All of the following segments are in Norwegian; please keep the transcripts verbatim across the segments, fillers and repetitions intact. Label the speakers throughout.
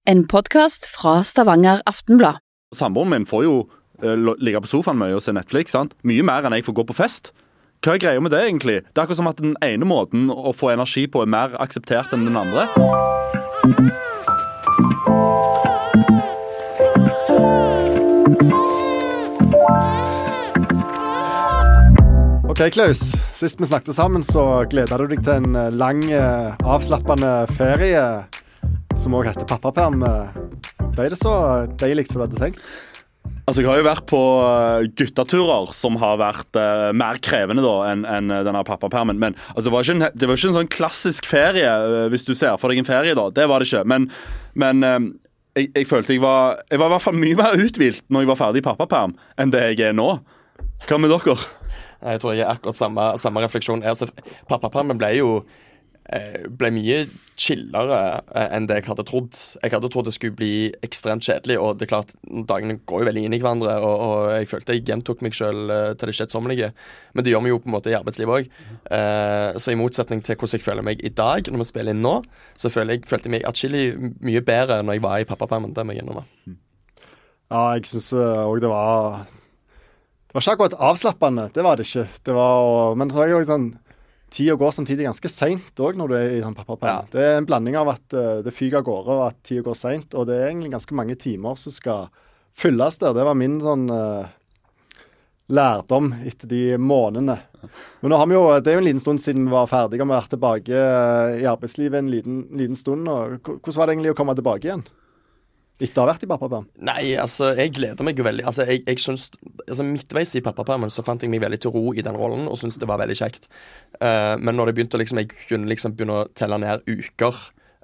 Speaker 1: En podcast fra Stavanger Aftenblad.
Speaker 2: Samboeren min får jo uh, ligge på sofaen mye og se Netflix, sant? Mye mer enn jeg får gå på fest. Hva er greia med det egentlig? Det er akkurat som at den ene måten å få energi på er mer akseptert enn den andre.
Speaker 3: Ok, Klaus. Sist vi snakket sammen, så gleder du deg til en lang, avslappende ferie, som også heter pappaperm. Ble det så deilig som du hadde tenkt?
Speaker 2: Altså, jeg har jo vært på guttaturer som har vært uh, mer krevende da enn en denne pappapermen. Men altså, det, var ikke en, det var ikke en sånn klassisk ferie, uh, hvis du ser for deg en ferie da. Det var det ikke. Men, men uh, jeg, jeg følte jeg var, jeg var i hvert fall mye mer uthvilt når jeg var ferdig i pappaperm enn det jeg er nå. Hva med dere?
Speaker 4: Jeg tror jeg er akkurat samme, samme refleksjon. Altså, pappapermen ble jo ble mye chillere enn det jeg hadde trodd. Jeg hadde trodd det skulle bli ekstremt kjedelig, og det er klart, dagene går jo veldig inn i hverandre, og, og jeg følte jeg gjentok meg selv til det kjedsommelige. Men det gjør vi jo på en måte i arbeidslivet også. Eh, så i motsetning til hvordan jeg føler meg i dag, når vi spiller inn nå, så føler jeg, følte jeg meg atskillig mye bedre når jeg var i pappapermen. Det må jeg gjennom.
Speaker 3: Ja, jeg synes også det var det var ikke akkurat avslappende, det var det ikke. Det var, men så er jeg jo sånn tida går samtidig ganske sent også når du er i sånn pappaperm. Ja. Det er en blanding av at uh, det fyger av gårde og at tida går sent, og det er egentlig ganske mange timer som skal fylles der. Det var min sånn uh, lærdom etter de månedene. Men nå har vi jo, det er jo en liten stund siden vi var ferdige, og vi har vært tilbake uh, i arbeidslivet en liten, liten stund. Og hvordan var det egentlig å komme tilbake igjen? Etter å ha vært i pappaperm?
Speaker 4: Nei, altså, jeg gleder meg jo veldig. Altså, jeg, jeg synes, altså, midtveis i pappapermen så fant jeg meg veldig til ro i den rollen, og syntes det var veldig kjekt. Uh, men når det begynte, liksom, jeg kunne liksom begynne å telle ned uker,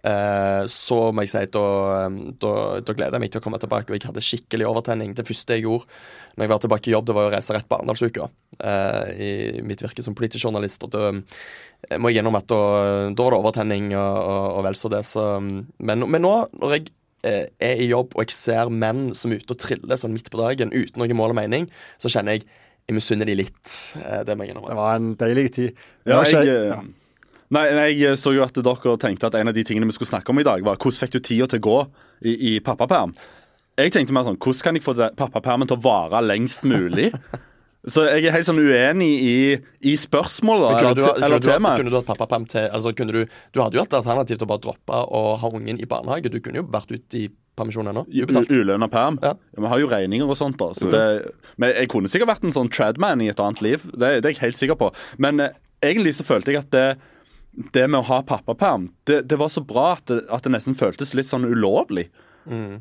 Speaker 4: uh, så må jeg si, da, da, da gleder jeg meg til å komme tilbake, og jeg hadde skikkelig overtenning. Det første jeg gjorde når jeg var tilbake i jobb, det var å reise rett på Arendalsuka, uh, i mitt virke som politisk journalist, og da jeg må jeg gjennom at da, da var det overtenning, og, og, og vel så det. Så, men, men nå, når jeg er i jobb, og jeg ser menn som er ute og triller sånn midt på dagen uten noe mål og mening, så kjenner jeg jeg misunner de litt. Det må jeg gjennom.
Speaker 3: Det var en deilig tid.
Speaker 2: Ja, jeg, ja. Nei, jeg så jo at dere tenkte at en av de tingene vi skulle snakke om i dag var hvordan fikk du tida til å gå i, i pappaperm? Jeg tenkte mer sånn, hvordan kan jeg få pappapermen til å vare lengst mulig? Så jeg er helt sånn uenig i, i spørsmålet da, eller,
Speaker 4: du,
Speaker 2: eller
Speaker 4: kunne,
Speaker 2: temaet.
Speaker 4: Kunne du hatt pappaperm til, altså kunne du, du hadde jo hatt alternativ til å bare droppe og ha ungen i barnehage. Du kunne jo vært ute i permisjon ennå.
Speaker 2: Ulønnet perm.
Speaker 4: Ja.
Speaker 2: Vi har jo regninger og sånt da. Så det, men jeg kunne sikkert vært en sånn tradman i et annet liv. Det, det er jeg helt sikker på. Men eh, egentlig så følte jeg at det, det med å ha pappaperm, det, det var så bra at det, at det nesten føltes litt sånn ulovlig. Mm.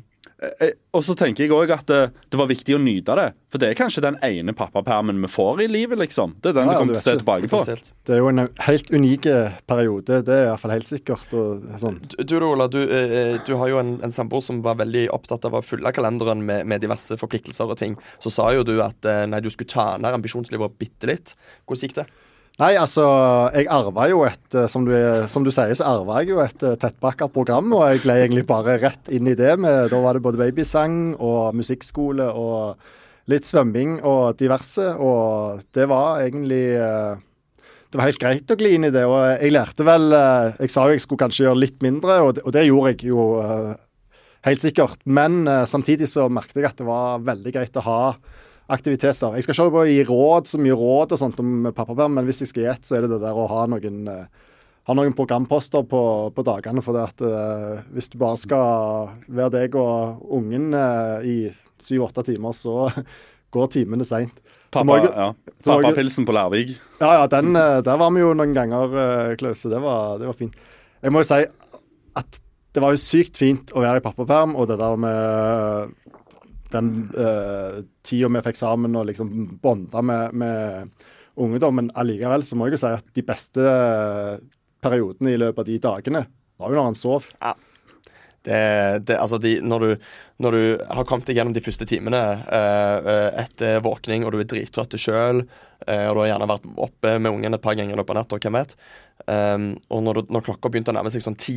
Speaker 2: Og så tenker jeg også at det, det var viktig å nyte det. For det er kanskje den ene pappapermen vi får i livet, liksom. Det er den ja, vi kommer til å se tilbake på.
Speaker 3: Det er jo en helt unik periode. Det er i hvert fall helt sikkert. Og sånn.
Speaker 4: Du, du Ola, du, du har jo en, en samboer som var veldig opptatt av å fylle kalenderen med, med diverse forpliktelser og ting. Så sa jo du at nei, du skulle ta ned ambisjonsnivået bitte litt. Hvordan gikk det?
Speaker 3: Nei, altså, jeg arvet jo et, som du, som du sier, så arvet jeg jo et tettpakket program, og jeg gled egentlig bare rett inn i det. Med, da var det både babysang og musikkskole og litt svømming og diverse, og det var egentlig, det var helt greit å gli inn i det, og jeg lærte vel, jeg sa jo jeg skulle kanskje gjøre litt mindre, og det, og det gjorde jeg jo helt sikkert, men samtidig så merket jeg at det var veldig greit å ha aktiviteter. Jeg skal ikke på å gi råd, så mye råd og sånt om pappaperm, men hvis jeg skal gi et, så er det det der å ha noen, ha noen programposter på, på dagene, for det at uh, hvis du bare skal være deg og ungen uh, i syv-åtte timer, så går timene sent.
Speaker 2: Pappa, jeg, ja. Pappapilsen på Lærvig.
Speaker 3: Ja, ja, den, der var vi jo noen ganger, uh, Klaus, så det var, det var fint. Jeg må jo si at det var jo sykt fint å være i pappaperm, og det der med den uh, tida vi fikk sammen og liksom bonda med, med ungdommen, allikevel så må jeg jo si at de beste periodene i løpet av de dagene var jo når han sov.
Speaker 4: Ja. Det, det, altså de, når, du, når du har kommet deg gjennom de første timene uh, etter våkning, og du er drittrøtt selv, uh, og du har gjerne vært oppe med ungen et par ganger på natt, og hvem vet. Um, og når, du, når klokka begynte å nærme seg sånn ti,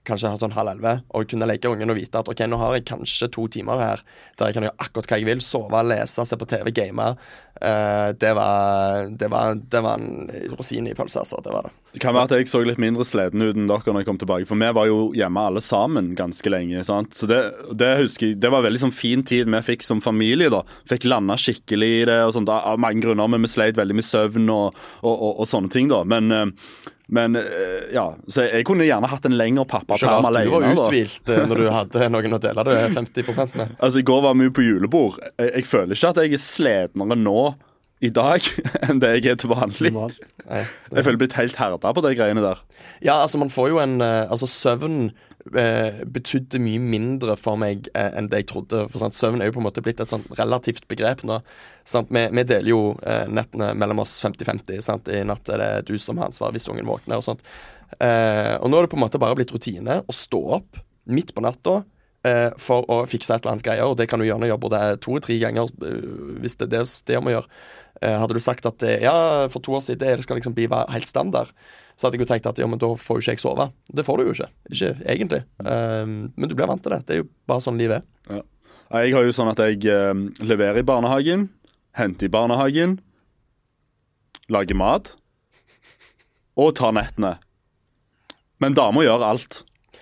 Speaker 4: kanskje sånn halv elleve, og kunne legge ungen og vite at ok, nå har jeg kanskje to timer her der jeg kan gjøre akkurat hva jeg vil, sove, lese, se på T V, game. Uh, det, var, det, var, det var en rosin i pølse, altså. Det var det.
Speaker 2: Det kan være at jeg så litt mindre sleden ut enn dere når jeg kom tilbake, for vi var jo hjemme alle sammen ganske lenge, sant? Så det, det husker jeg, det var veldig sånn fin tid vi fikk som familie da. Fikk landa skikkelig i det, og sånt, av mange grunner, men vi sleit veldig med søvn og, og, og, og sånne ting da. Men... Men ja, så jeg kunne gjerne hatt en lengre pappaperm alene.
Speaker 4: Du var uthvilt når du hadde noen å dele det femti prosent med.
Speaker 2: Altså, i går var vi på julebord. Jeg, jeg føler ikke at jeg er slednere nå i dag enn det jeg er til vanlig. Nei, det... Jeg føler jeg er blitt helt herda på de greiene der.
Speaker 4: Ja, altså man får jo en altså søvn eh, betydde mye mindre for meg eh, enn det jeg trodde. For sant, søvn er jo på en måte blitt et sånt relativt begrep nå. Sant? Vi, vi deler jo eh, nettene mellom oss femti femti. Sant? I natt er det du som har ansvar hvis ungen våkner og sånt. Eh, og nå er det på en måte bare blitt rutine å stå opp midt på natta eh, for å fikse et eller annet greier. Og det kan du gjerne gjøre både to og tre ganger eh, hvis det er det, det må gjøre. Eh, hadde du sagt at det, ja, for to år siden det skal liksom bli helt standard, så hadde jeg jo tenkt at ja, men da får jo ikke jeg sove. Det får du jo ikke. Ikke egentlig. Um, men du blir vant til det. Det er jo bare sånn livet er.
Speaker 2: Ja. Jeg har jo sånn at jeg uh, leverer i barnehagen, henter i barnehagen, lager mat, og tar nettene. Men damer gjør alt.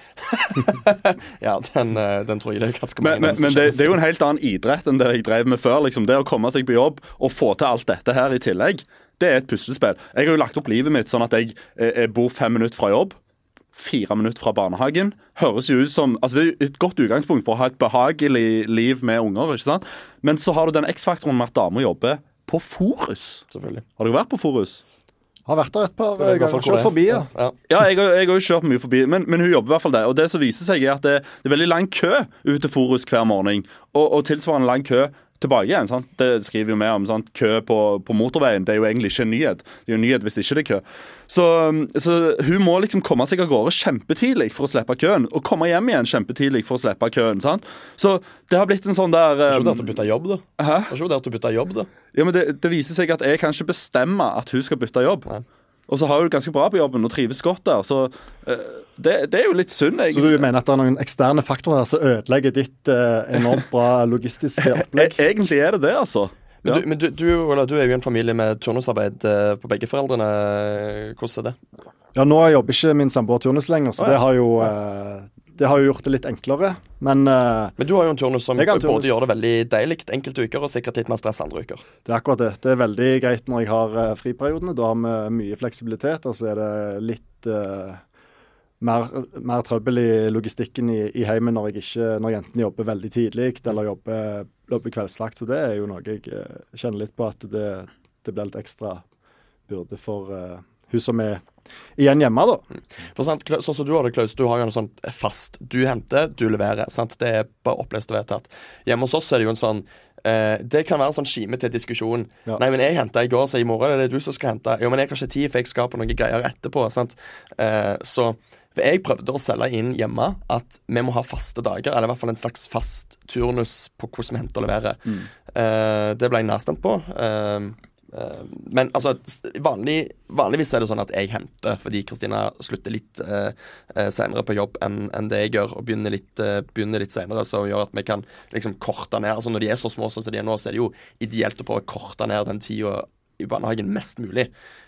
Speaker 4: Ja, den, den tror jeg det er ganske mange.
Speaker 2: Men, men, men det, det er jo en helt annen idrett enn det jeg drev med før. Liksom. Det å komme seg på jobb og få til alt dette her i tillegg, det er et puslespill. Jeg har jo lagt opp livet mitt sånn at jeg, jeg bor fem minutter fra jobb, fire minutter fra barnehagen. Høres jo ut som, altså det er et godt utgangspunkt for å ha et behagelig liv med unger, ikke sant? Men så har du den X-faktoren med at damer jobber på Forus.
Speaker 4: Selvfølgelig.
Speaker 2: Har du vært på Forus?
Speaker 3: Har vært der et par ganger. Kjørt forbi, ja.
Speaker 2: Ja, ja jeg, har, jeg har jo kjørt mye forbi, men, men hun jobber i hvert fall der. Og det som viser seg er at det, det er veldig lang kø ut til Forus hver morgen, og, og tilsvarende lang kø tilbake igjen. Sant? Det skriver jo vi om. Sant? Kø på, på motorveien, det er jo egentlig ikke en nyhet. Det er jo en nyhet hvis ikke det er kø. Så, så hun må liksom komme seg av gårde kjempetidlig for å slippe køen, og komme hjem igjen kjempetidlig for å slippe køen. Sant? Så det har blitt en sånn der... Um...
Speaker 4: Det er ikke det at du bytter jobb, da.
Speaker 2: Hæ?
Speaker 4: Det er ikke det at du bytter jobb, da.
Speaker 2: Ja, men det, det viser seg at jeg kan ikke bestemme at hun skal bytte jobb.
Speaker 4: Nei.
Speaker 2: Og så har hun det ganske bra på jobben og trives godt der. Så uh, det, det er jo litt synd, egentlig.
Speaker 3: Så du mener at det er noen eksterne faktorer som ødelegger ditt uh, enormt bra logistiske opplegg?
Speaker 2: E egentlig er det det, altså.
Speaker 4: Men,
Speaker 2: Ja.
Speaker 4: du, men du, du, eller, du er jo en familie med turnusarbeid uh, på begge foreldrene. Hvordan er det?
Speaker 3: Ja, nå jobber ikke min samboer turnus lenger, så
Speaker 4: Ah, ja.
Speaker 3: det har jo uh, det har jo gjort det litt enklere. Men uh,
Speaker 4: Men du har jo en turnus som
Speaker 3: Jeg har en turnus.
Speaker 4: både gjør det veldig deilig enkelte uker, og sikkert litt mer stress andre uker.
Speaker 3: det er akkurat det. Det er veldig greit når jeg har uh, friperiodene. Da har vi mye fleksibilitet, og så er det litt uh, mer, mer trøbbel i logistikken i, i heimen når, jeg ikke, når jentene jobber veldig tidlig eller jobber, jobber kveldsvakt. Så det er jo noe jeg uh, kjenner litt på, at det, det blir litt ekstra byrde for uh, hun som er igjen hjemme, da.
Speaker 4: For sant, Kla- sånn som du har det, Klaus, du har jo en sånn fast. Du henter, du leverer. Sant? Det er bare opplest og vedtatt. Hjemme hos oss er det jo en sånn eh, det kan være en sånn skime til diskusjon.
Speaker 3: Ja.
Speaker 4: Nei, men jeg hentet i går, så i morgen er det du som skal hente. Jo, men jeg har ikke tid, for jeg skal på noen greier etterpå. Sant? Eh, så for jeg prøvde å selge inn hjemme at vi må ha faste dager, eller i hvert fall en slags fast turnus på hvordan vi henter og leverer.
Speaker 2: Mm.
Speaker 4: Eh, det ble jeg nedstemt på. Eh, Uh, men altså, vanlig, vanligvis er det sånn at jeg henter fordi Kristina slutter litt uh, uh, senere på jobb enn, enn det jeg gjør, og begynner litt, uh, begynner litt senere, så gjør at vi kan liksom korte ned. Altså når de er så små sånn som de er nå, så er det jo ideelt å prøve å korte ned den tida i barnehagen mest mulig.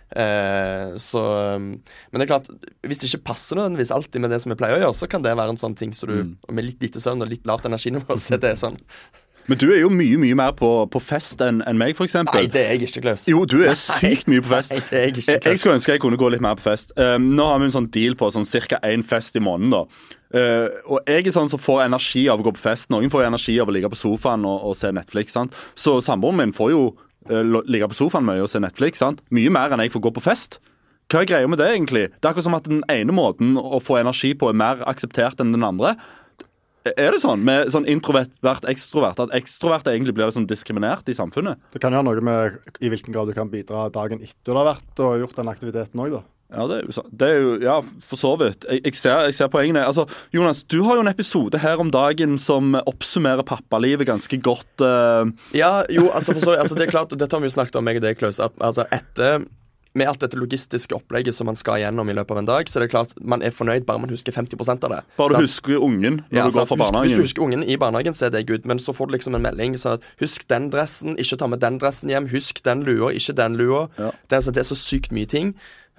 Speaker 4: Uh, så um, men det er klart, hvis det ikke passer nødvendigvis alltid med det som vi pleier å gjøre, så kan det være en sånn ting så du,
Speaker 2: Mm.
Speaker 4: og med litt lite søvn og litt lavt energinivå, så det er sånn.
Speaker 2: Men du er jo mye, mye mer på, på fest enn enn meg, for eksempel.
Speaker 4: Nei, det er jeg ikke, Klaus.
Speaker 2: Jo, du er sykt mye på fest.
Speaker 4: Nei, det er jeg ikke,
Speaker 2: Jeg, jeg skulle ønske jeg kunne gå litt mer på fest. Um, nå har vi en sånn deal på sånn cirka én fest i måneden, da. Uh, og jeg er sånn som får energi av å gå på fest. Noen får jo energi av å ligge på sofaen og, og se Netflix, sant? Så samboeren min får jo uh, ligge på sofaen mye og se Netflix, sant? Mye mer enn jeg får gå på fest. Hva er greia med det, egentlig? Det er akkurat som at den ene måten å få energi på er mer akseptert enn den andre. Er det sånn med sånn introvert, ekstrovert, at ekstrovert egentlig blir sånn diskriminert i samfunnet?
Speaker 3: Det kan jo ha noe med i hvilken grad du kan bidra dagen etter du har vært og gjort den aktiviteten òg, da.
Speaker 2: Ja, det er jo sånn. Det er jo, ja, for så vidt. Jeg, jeg, ser, jeg ser poengene. Altså, Jonas, du har jo en episode her om dagen som oppsummerer pappalivet ganske godt. Uh...
Speaker 4: Ja, jo, altså, for så, altså det er klart, dette har vi jo snakket om, meg og deg, Klaus, at altså, etter med alt dette logistiske opplegget som man skal gjennom i løpet av en dag, så er det klart man er fornøyd bare man husker femti prosent av det.
Speaker 2: Bare du
Speaker 4: sant?
Speaker 2: husker ungen når
Speaker 4: Ja,
Speaker 2: du går
Speaker 4: sant?
Speaker 2: fra
Speaker 4: Husk,
Speaker 2: barnehagen.
Speaker 4: hvis du husker ungen i barnehagen, så er det good, men så får du liksom en melding så at husk den dressen, ikke ta med den dressen hjem, husk den lua, ikke den lua.
Speaker 2: Ja.
Speaker 4: Det, er, altså, det er så sykt mye ting.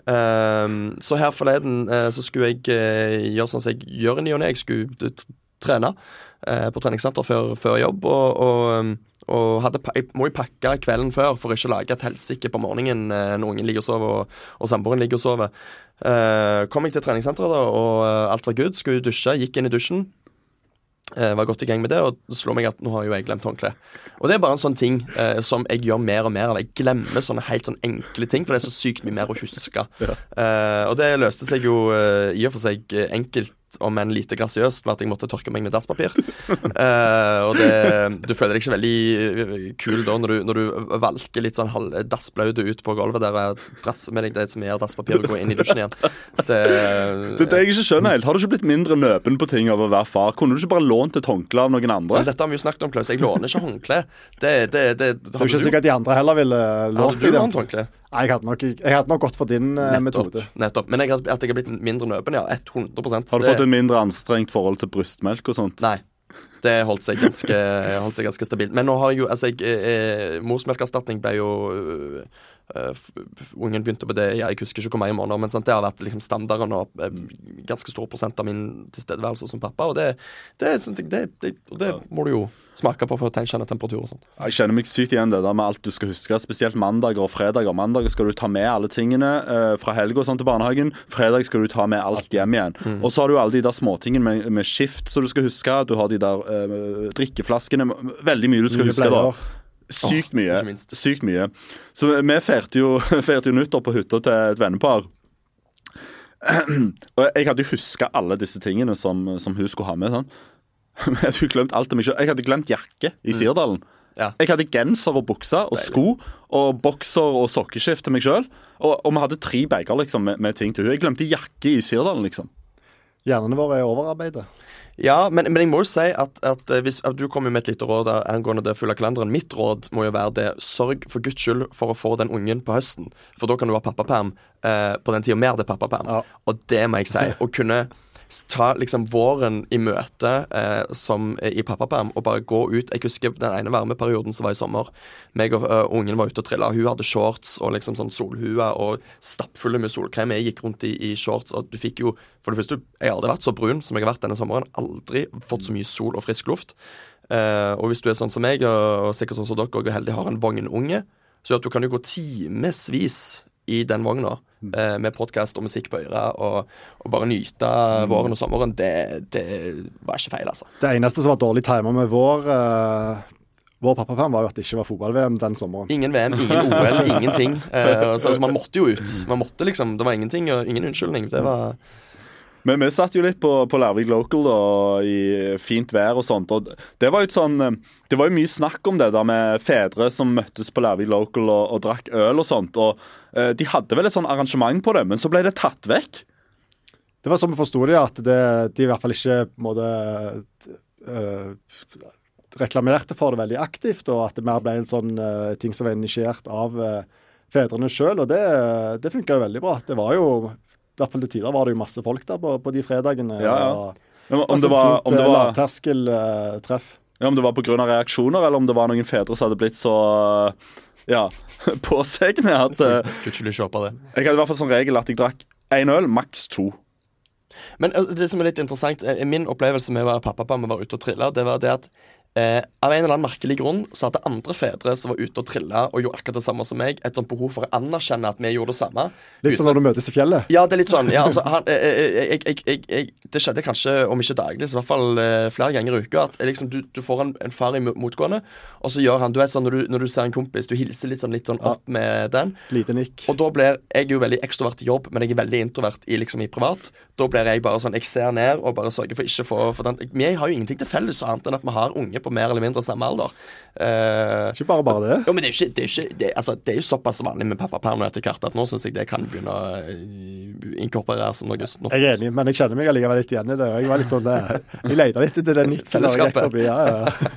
Speaker 4: Um, så her forleden uh, så skulle jeg uh, gjøre sånn som jeg gjør i ny og ne. Jeg skulle uh, t- trene uh, på treningssenter før, før jobb, og, og, um, og hadde, pa- jeg må jo pakke kvelden før for ikke å lage et helsike på morgenen uh, når ungen ligger og sover, og, og samboeren ligger og sover. Uh, kom jeg til treningssenteret da, og uh, alt var good. Skulle dusje, gikk inn i dusjen. Uh, var godt i gang med det, og det slår meg at nå har jo jeg glemt håndkle. Og det er bare en sånn ting uh, som jeg gjør mer og mer av. Jeg glemmer sånne helt sånn enkle ting, for det er så sykt mye mer å huske.
Speaker 2: Ja.
Speaker 4: Uh, og det løste seg jo uh, i og for seg uh, enkelt, om en lite grasiøst, med at jeg måtte tørke meg med dasspapir. uh, og det, du føler deg ikke veldig uh, kul da, når du, når du valker litt sånn halv dassblaude ut på gulvet der og drasser med deg det som er dasspapir og går inn i dusjen igjen. Det,
Speaker 2: Det er det jeg ikke skjønner helt. Har du ikke blitt mindre nøpen på ting av å være far? Kunne du ikke bare lånt et håndkle av noen andre?
Speaker 4: Men dette har vi jo snakket om, Klaus. Jeg låner ikke håndkle. Det, det, det,
Speaker 3: Det er jo ikke sikkert at de andre heller ville lånt
Speaker 4: Hadde du lånt håndkle?
Speaker 3: Nei, jeg hadde nok, jeg hadde nok gått for din eh,
Speaker 4: Nettopp,
Speaker 3: metode.
Speaker 4: nettopp. Men jeg, har- at jeg har blitt mindre nøpen, ja. hundre prosent.
Speaker 2: Har du fått et mindre anstrengt forhold til brystmelk og sånt?
Speaker 4: Nei. Det holdt seg ganske, holdt seg ganske stabilt. Men nå har jeg jo altså jeg, eh, morsmelkerstatning ble jo øh, øh, f- f- Ungen begynte på det, ja, jeg husker ikke hvor mange måneder, men sant, det har vært liksom standarden og eh, ganske stor prosent av min tilstedeværelse som pappa. Og det, det, er sånn ting- det, det, og det må du jo smake på for å kjenne temperatur og sånt.
Speaker 2: Jeg kjenner meg sykt igjen det der med alt du skal huske. Spesielt mandager og fredager. Mandager skal du ta med alle tingene eh, fra helg og sånn til barnehagen. Fredag skal du ta med alt hjem igjen.
Speaker 4: Mm.
Speaker 2: Og så har du alle de der småtingene med, med skift som du skal huske. Du har de der eh, drikkeflaskene. Veldig mye du skal
Speaker 3: Nye
Speaker 2: huske da.
Speaker 3: bleier.
Speaker 2: Sykt mye.
Speaker 4: ikke minst.
Speaker 2: Sykt mye. Så vi feirte jo, feirte jo nyttår på hytta til et vennepar. Og jeg hadde jo huska alle disse tingene som, som hun skulle ha med. sånn. Men jeg hadde jo glemt alt om meg selv. Jeg hadde glemt jakke i Sirdalen.
Speaker 4: Ja.
Speaker 2: Jeg hadde genser og bukser og sko og bokser og sokkeskift til meg selv. Og, og vi hadde tre bager liksom, med, med ting til hun. Jeg glemte jakke i Sirdalen, liksom.
Speaker 3: Hjernene våre er overarbeidet.
Speaker 4: Ja, men, men jeg må jo si at, at eh, hvis at du kommer jo med et lite råd der, angående det fulle kalenderen. Mitt råd må jo være det: sørg for Guds skyld for å få den ungen på høsten. For da kan du ha pappaperm eh, på den tida mer det er pappaperm.
Speaker 3: Ja.
Speaker 4: Og det må jeg si. Å kunne ta liksom våren i møte eh, som eh, i pappaperm og bare gå ut. Jeg husker den ene varmeperioden som var i sommer. Meg og uh, ungen var ute og trilla. Hun hadde shorts og liksom sånn solhue og stappfulle med solkrem. Jeg gikk rundt i, i shorts, og du fikk jo For det første, jeg har aldri vært så brun som jeg har vært denne sommeren. Aldri fått så mye sol og frisk luft. Eh, og hvis du er sånn som meg, og, og sikkert sånn som dere, og er heldig har en vognunge, så at du kan jo gå timevis i den vogna eh, med podcast og musikk på øret, og, og bare nyte våren og sommeren. Det, det var ikke feil, altså.
Speaker 3: Det eneste som var dårlig timer med vår, uh, vår pappaperm, var jo at det ikke var fotball-V M den sommeren.
Speaker 4: Ingen V M, ingen O L, ingenting. Eh, så, altså, man måtte jo ut. Man måtte liksom, Det var ingenting, og ingen unnskyldning. Det var
Speaker 2: Men vi satt jo litt på, på Lærvik Local da, i fint vær og sånt. Og det var jo et sånn, det var jo mye snakk om det der med fedre som møttes på Lærvik Local og, og drakk øl og sånt. Og eh, de hadde vel et sånn arrangement på det, men så ble det tatt vekk.
Speaker 3: Det var sånn vi forsto det, at det, de i hvert fall ikke på en måte uh, reklamerte for det veldig aktivt, og at det mer ble en sånn uh, ting som var initiert av uh, fedrene selv, og det, det funket jo veldig bra. Det var jo, i hvert fall til tider var det jo masse folk der på, på de fredagene.
Speaker 2: Ja, ja.
Speaker 3: Og,
Speaker 2: Men om,
Speaker 3: altså,
Speaker 2: det var, om,
Speaker 3: fint,
Speaker 2: det var,
Speaker 3: lavterskeltreff.
Speaker 2: ja, om det var på grunn av reaksjoner, eller om det var noen fedre som hadde blitt så ja, påsegne at uh,
Speaker 4: Kunne ikke håpe det.
Speaker 2: jeg hadde i hvert fall sånn regel at jeg drakk en øl, maks to.
Speaker 4: Men uh, det som er litt interessant, uh, min opplevelse med å være pappaperm og være ute og trille, det var det at Eh, av en eller annen merkelig grunn så hadde andre fedre som var ute og trilla og gjorde akkurat det samme som meg, et sånt behov for å anerkjenne at vi gjorde det samme.
Speaker 3: Litt sånn når du møtes i fjellet.
Speaker 4: Ja, det er litt sånn. Ja, altså, han, eh, eh, jeg, jeg, jeg, jeg, det skjedde kanskje, om ikke daglig, så i hvert fall eh, flere ganger i uka, at eh, liksom, du, du får en, en far i mo- motgående, og så gjør han Du vet sånn når du, når du ser en kompis, du hilser litt sånn, litt sånn opp med den.
Speaker 3: Lite nikk.
Speaker 4: Og da blir jeg jo veldig ekstrovert i jobb, men jeg er veldig introvert i, liksom, i privat. Da blir jeg bare sånn Jeg ser ned og bare sørger for ikke få for den. Vi har jo ingenting til felles annet enn at vi har unge på mer eller mindre samme alder. Eh,
Speaker 3: Ikke bare bare det.
Speaker 4: jo, men det er jo ikke, det er jo ikke det, altså, det er jo såpass vanlig med pappaperm etter hvert at nå syns jeg det kan begynne å eh, inkorporeres som noe nå.
Speaker 3: Jeg er enig, men jeg kjenner meg allikevel litt igjen i det. og Jeg var litt sånn, eh, jeg leter litt etter den nikken.
Speaker 4: Fellesskapet.
Speaker 3: Forbi, ja, ja.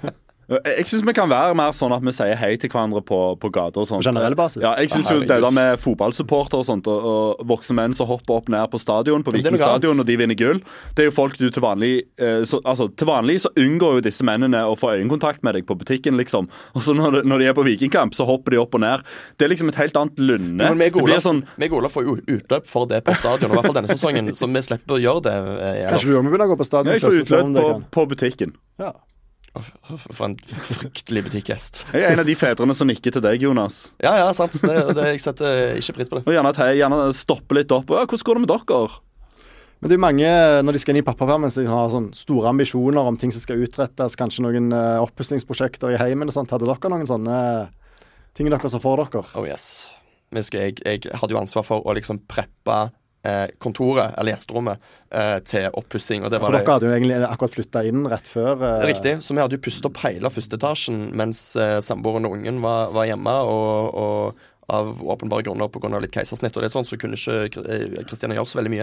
Speaker 2: Jeg synes vi kan være mer sånn at vi sier hei til hverandre på, på gata og sånt.
Speaker 3: På generell basis?
Speaker 2: Ja, jeg synes jo det der med fotballsupporter og sånt, og, og voksne menn som hopper opp ned på stadion, på Viking stadion, og de vinner gull. Det er jo folk du til vanlig eh, så, altså, til vanlig så unngår jo disse mennene å få øyekontakt med deg på butikken, liksom. Og så når, når de er på Vikingkamp, så hopper de opp og ned. Det er liksom et helt annet lunde.
Speaker 4: Men meg og Ola,
Speaker 2: sånn...
Speaker 4: Ola får jo utløp for det på stadion, i hvert fall denne sesongen, så vi slipper å gjøre det. Eh,
Speaker 3: Kanskje vi også må begynne å gå på stadion?
Speaker 2: Jeg får utløp på, på butikken.
Speaker 3: Ja.
Speaker 4: For en fryktelig butikkhest.
Speaker 2: Jeg er en av de fedrene som nikker til deg, Jonas.
Speaker 4: Ja, ja, sant. Det, det, jeg setter ikke pris på det.
Speaker 2: Og gjerne, gjerne stoppe litt opp. Ja, hvordan går det med dere?
Speaker 3: Men det er mange, når de skal inn i pappapermen, så de har sånn store ambisjoner om ting som skal utrettes, kanskje noen uh, oppussingsprosjekter i heimen og sånt. Hadde dere noen sånne ting dere så for dere?
Speaker 4: Oh yes. Jeg, jeg hadde jo ansvar for å liksom preppe Eh, kontoret, eller gjesterommet, eh, til oppussing. Og det var
Speaker 3: for dere hadde jo egentlig akkurat flytta inn rett før. Eh...
Speaker 4: Riktig. Så vi hadde jo pustet opp hele første etasjen mens eh, samboeren og ungen var, var hjemme, og, og av åpenbare grunner på grunn av litt keisersnitt og litt sånn, så kunne ikke Kristina gjøre så veldig mye.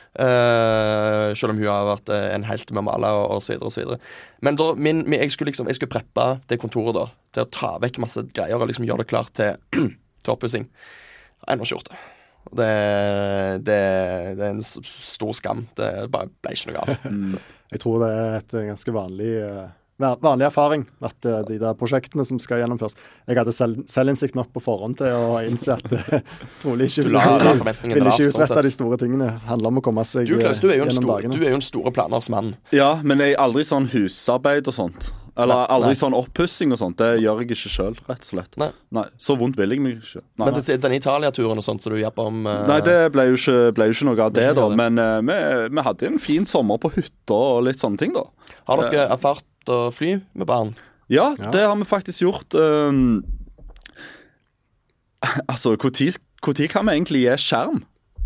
Speaker 4: Eh, selv om hun har vært en helt med å male og, og så videre og så videre. Men da, min, min, jeg skulle liksom, jeg skulle preppe det kontoret da, til å ta vekk masse greier og liksom gjøre det klart til, til oppussing. Ennå ikke gjort det. Det, det, det er en stor skam. Det bare ble ikke noe av.
Speaker 3: Jeg tror det er et ganske vanlig vanlig erfaring at de der prosjektene som skal gjennomføres. Jeg hadde selv, selvinnsikt nok på forhånd til å innse at det trolig ikke ville ikke utrette de store tingene. Det handler om å komme seg
Speaker 4: du, Klaus, du
Speaker 3: gjennom
Speaker 4: stor,
Speaker 3: dagene.
Speaker 4: Du er jo en store planers mann.
Speaker 2: Ja, men jeg er aldri sånn husarbeid og sånt. Eller nei, aldri nei. Sånn oppussing og sånt. Det gjør jeg ikke selv, rett og slett. Nei. Nei, så vondt vil jeg meg ikke. Nei,
Speaker 4: men det, den Italia-turen og sånt, så du hjelper om... Uh...
Speaker 2: Nei, det ble jo ikke, ble jo ikke noe av det, da. Men uh, vi, vi hadde en fin sommer på hytta og litt sånne ting, da.
Speaker 4: Har dere uh, erfart å fly med barn?
Speaker 2: Ja, ja, det har vi faktisk gjort. Um, altså, når kan vi egentlig gi skjerm?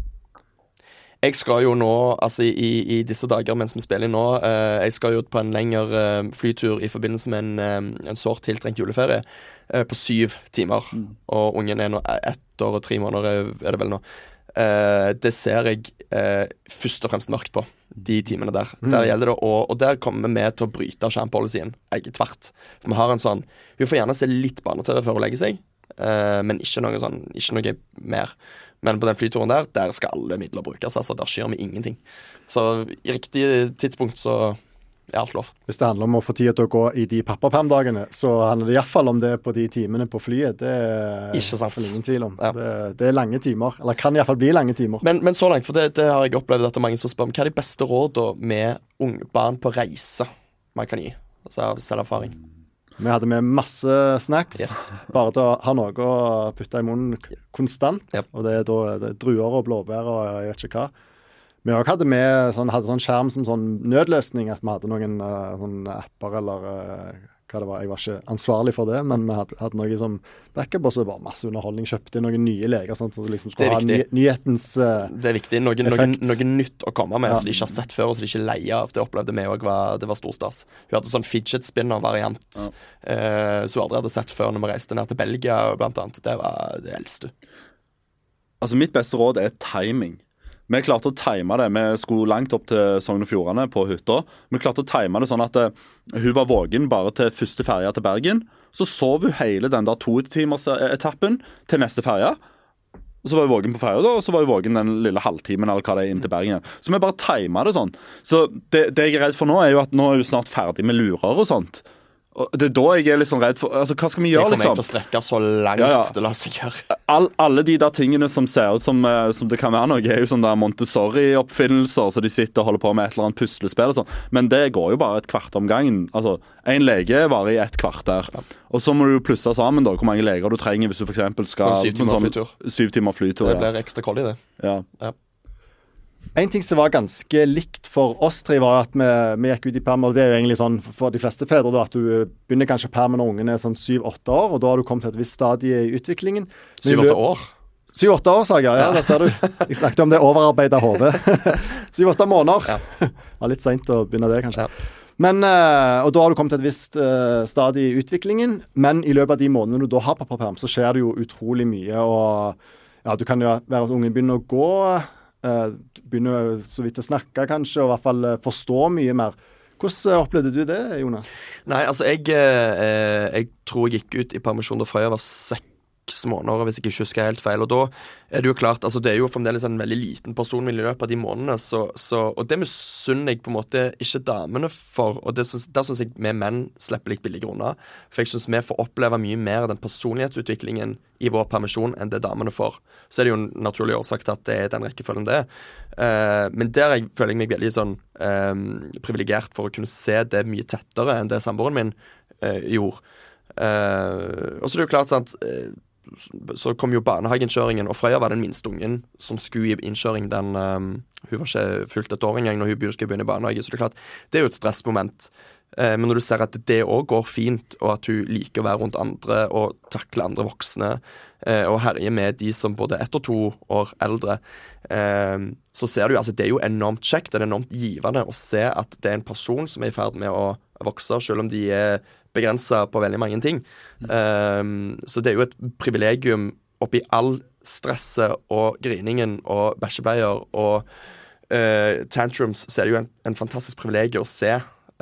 Speaker 4: Jeg skal jo nå, altså i, i disse dager mens vi spiller nå, eh, jeg skal jo på en lengre eh, flytur i forbindelse med en, eh, en sårt tiltrengt juleferie eh, på syv timer. Mm. Og ungen er nå ett år og tre måneder, er det vel nå. Eh, det ser jeg eh, først og fremst mørkt på, de timene der. Mm. Der gjelder det, og, og der kommer vi med til å bryte skjermpolicyen, jeg tvert. For vi har en sånn, vi får gjerne se litt barne-T V før hun legger seg, eh, men ikke noe sånn, ikke noe mer. Men på den flyturen der, der skal alle midler brukes. Altså, der skjer vi ingenting. Så i riktig tidspunkt så er alt lov.
Speaker 3: Hvis det handler om å få tid til å gå i de pappapermdagene, så handler det i hvert fall om det på de timene på flyet. Det er
Speaker 4: ikke sant.
Speaker 3: Ingen tvil om.
Speaker 4: Ja.
Speaker 3: Det, det er lange timer. Eller kan i hvert fall bli lange timer.
Speaker 4: Men, men så langt, for det, det har jeg opplevd at det er mange som spør om hva er de beste rådene med unge barn på reise man kan gi? Altså av selverfaring.
Speaker 3: Vi hadde med masse snacks,
Speaker 4: yes.
Speaker 3: bare til å ha noe å putte i munnen konstant.
Speaker 4: Yep.
Speaker 3: Og det er da det er druer og blåbær og jeg vet ikke hva. Vi også hadde med sånn, hadde sånn skjerm som sånn nødløsning, at vi hadde noen uh, sånne apper eller uh, hva det var. Jeg var ikke ansvarlig for det, men vi hadde, hadde noe som backup, og så bare masse underholdning. Kjøpte noen nye leger, sånn, så du liksom skulle ha ny, nyhetens uh,
Speaker 4: Det er viktig. Noe, noe, noe nytt å komme med, ja. Så de ikke har sett før, og så de ikke leier av. Det opplevde vi også, det var stor stas. Hun hadde sånn fidget spinner-variant, ja. uh, som hun aldri hadde sett før når vi reiste ned til Belgia, blant annet. Det var det eldste.
Speaker 2: Altså, mitt beste råd er timing. Vi klarte å time det. Vi skulle langt opp til Sogn og Fjordane på hytta. Vi klarte å time det sånn at uh, hun var vågen bare til første ferja til Bergen. Så sov hun hele den der to-timers-etappen til neste ferja. Så var hun vågen på ferja da, og så var hun vågen den lille halvtimen eller hva det er inn til Bergen. Så vi bare timet det sånn. Så det, det jeg er redd for nå, er jo at nå er hun snart ferdig med lurer og sånt. Og det er da jeg er litt sånn redd for, altså hva skal vi gjøre, liksom?
Speaker 4: Det kommer jeg til å strekke så langt ja, ja. Det lar seg gjøre.
Speaker 2: All, alle de der tingene som ser ut som, som det kan være noe, er jo sånn der Montessori-oppfinnelser, så de sitter og holder på med et eller annet puslespill og sånn. Men det går jo bare et kvart om gangen. Altså, en lege varer i et kvarter. Ja. Og så må du plusse sammen da, hvor mange leger du trenger hvis du for eksempel skal...
Speaker 4: Syv timer sånn, flytur.
Speaker 2: Syv timer flytur,
Speaker 4: Det blir ja. Ekstra koll i det.
Speaker 2: Ja.
Speaker 4: Ja.
Speaker 3: En ting som var ganske likt for oss tre var at vi, vi gikk ut i perm, og det er jo egentlig sånn for de fleste fedre da, at du begynner kanskje permen når ungen er sånn syv-åtte år, og da har du kommet til et visst stadie i utviklingen.
Speaker 4: syv-åtte år?
Speaker 3: syv-åtte år, sa jeg, ja, det ser du. Jeg snakket om det overarbeidet hodet. syv-åtte måneder. Ja. Det var litt sent å begynne det, kanskje. Ja. Men, og da har du kommet til et visst uh, stadie i utviklingen, men i løpet av de månedene du da har pappaperm, så skjer det jo utrolig mye, og ja, du kan jo være at ungen begynner å gå, uh, begynner så vidt å snakke kanskje, og i hvert fall uh, forstå mye mer. Hvordan opplevde du det, Jonas?
Speaker 4: Nei, altså, jeg, eh, jeg tror jeg gikk ut i permisjon da Frøya var seks måneder, hvis jeg ikke husker helt feil. Og da er det jo klart, altså det er jo fremdeles en veldig liten person i løpet av de månedene, så, så, og det misunner jeg på en måte ikke damene for, og det synes, der synes jeg vi menn slipper litt billigere unna, for jeg synes vi får oppleve mye mer av den personlighetsutviklingen i vår permisjon enn det damene får. Så er det jo en naturlig årsak til at det er den rekkefølgen det er. Uh, men der jeg, føler jeg meg veldig sånn um, privilegert for å kunne se det mye tettere enn det samboeren min uh, gjorde. Uh, og så er det jo klart sant, uh, så kom jo barnehageinnkjøringen, og Frøya var den minste ungen som skulle i innkjøring. Den, um, hun var ikke fullt et år engang når hun skulle begynne i barnehage, så det er klart, det er jo et stressmoment. Uh, men når du ser at det også går fint, og at hun liker å være rundt andre og takle andre voksne, uh, og herje med de som både ett og to år eldre, uh, så ser du, altså det er jo enormt kjekt, det er enormt givende å se at det er en person som er i ferd med å vokse, selv om de er begrenset på veldig mange ting. Um, så det er jo et privilegium oppi all stresset og griningen og bæsjebleier og uh, tantrums, så er det jo en, en fantastisk privilegium å se.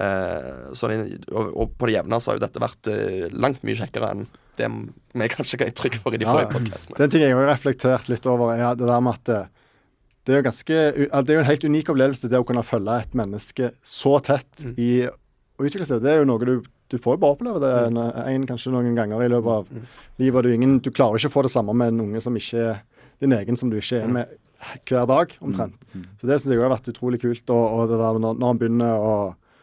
Speaker 4: Uh, så det, og, og på det jevne så har jo dette vært uh, langt mye kjekkere enn det vi kanskje kan trygge for i de ja, forrige podcastene.
Speaker 3: Den ting jeg har reflektert litt over er det der med at det, det er jo ganske, det er jo en helt unik opplevelse det å kunne følge et menneske så tett mm. i å utvikle seg. Det er jo noe du Du får jo bare oppleve det en, en, kanskje noen ganger i løpet av mm. livet. Du, ingen, du klarer ikke å få det samme med en unge som ikke er din egen, som du ikke er med hver dag, omtrent. Mm. Så det synes jeg har vært utrolig kult. Og, og det der når, når han begynner å,